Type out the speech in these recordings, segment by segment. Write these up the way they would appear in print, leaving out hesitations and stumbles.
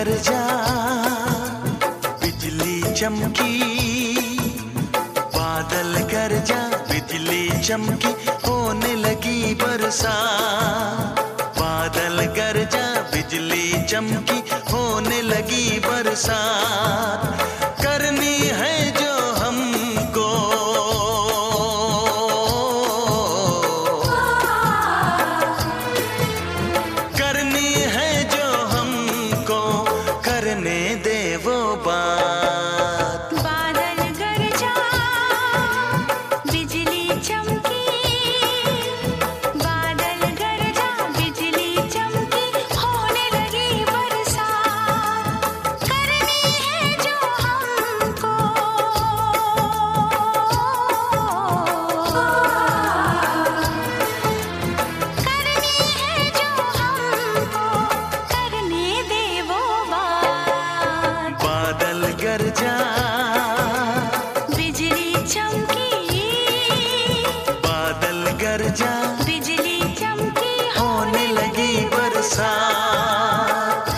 गरजा, बिजली चमकी, बादल गरजा, बिजली चमकी, होने लगी बरसात। बादल गरजा, बिजली चमकी, होने लगी बरसात। करनी है जो हमको, करनी है जो हमको, करने दे वो बात। बादल गरजा, बिजली चमकी, बादल गरजा, बिजली चमकी, होने लगी बरसात। करनी है जो हमको, करनी है जो हमको, करने दे वो बात। बादल गरजा, बिजली चमकी, बादल गरजा, बिजली चमकी, होने लगी बरसात।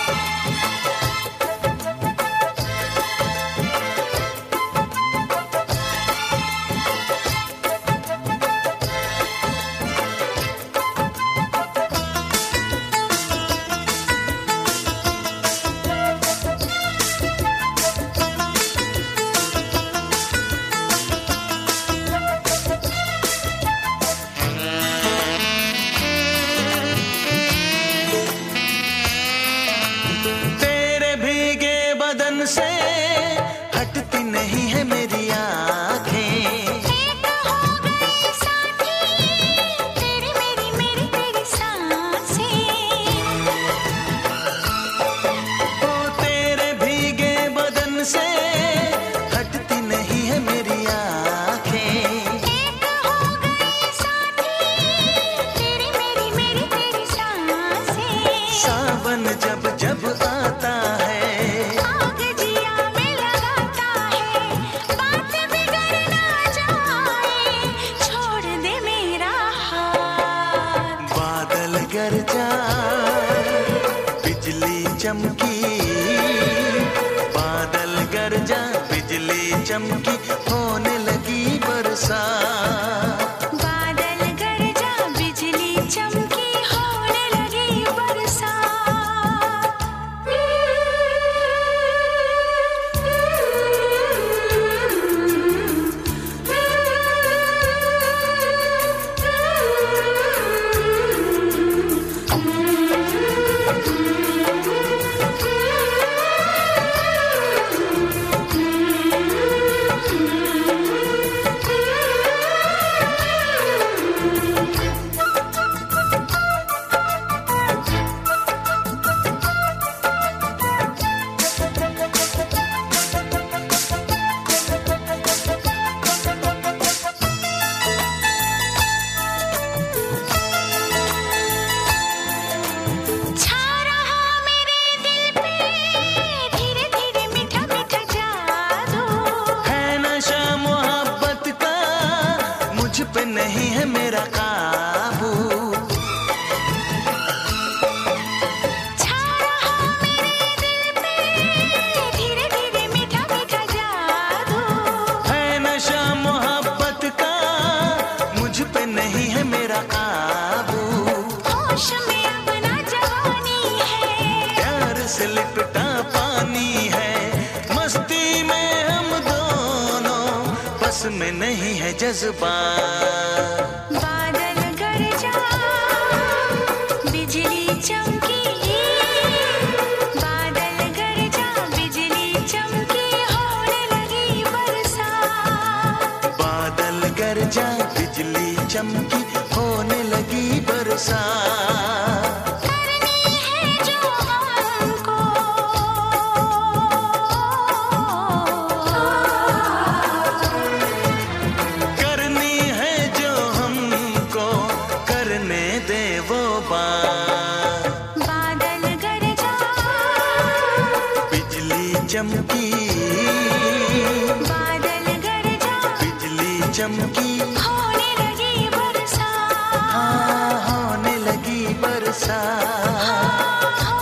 तेरे भीगे बदन से हटती नहीं है मेरी आँखें। एक हो गई साथी, तेरी मेरी मेरी तेरी सांसें। ओ तेरे भीगे बदन से हटती नहीं है मेरी आँखें। एक हो गई साथी, तेरी मेरी मेरी तेरी सांसें। सावन जब जब आता है, आग जिया में लगाता है, बात बिगड़ ना जाए, छोड़ दे मेरा हाथ। बादल गरजा, बिजली चमकी, बादल गरजा, बिजली चमकी, होने लगी बरसात। बादल गरजा, बिजली चमकी, होने लगी छा रहा मेरे दिल पे, धीरे धीरे मीठा मीठा जादू। है नशा मोहब्बत का, मुझ पे नहीं है मेरा काबू। छा रहा मेरे दिल पे, धीरे धीरे मीठा मीठा जादू। है नशा मोहब्बत का, मुझ पे नहीं है मेरा काबू। होश में अपना जवानी है, प्यार से लिपटा पानी है, मस्ती में हम दोनों, बस में नहीं है जज्बात। बादल गरजा, बिजली चमकी, बादल गरजा, बिजली चमकी, होने लगी बरसात। बादल गरजा, बिजली चमकी, होने लगी बरसात। करनी है जो हमको, करनी है जो हमको, करने दे वो बात। बादल गरजा, बिजली चमकी, बादल गरजा, बिजली चमकी, होने लगी बरसात। हाँ होने लगी बरसात।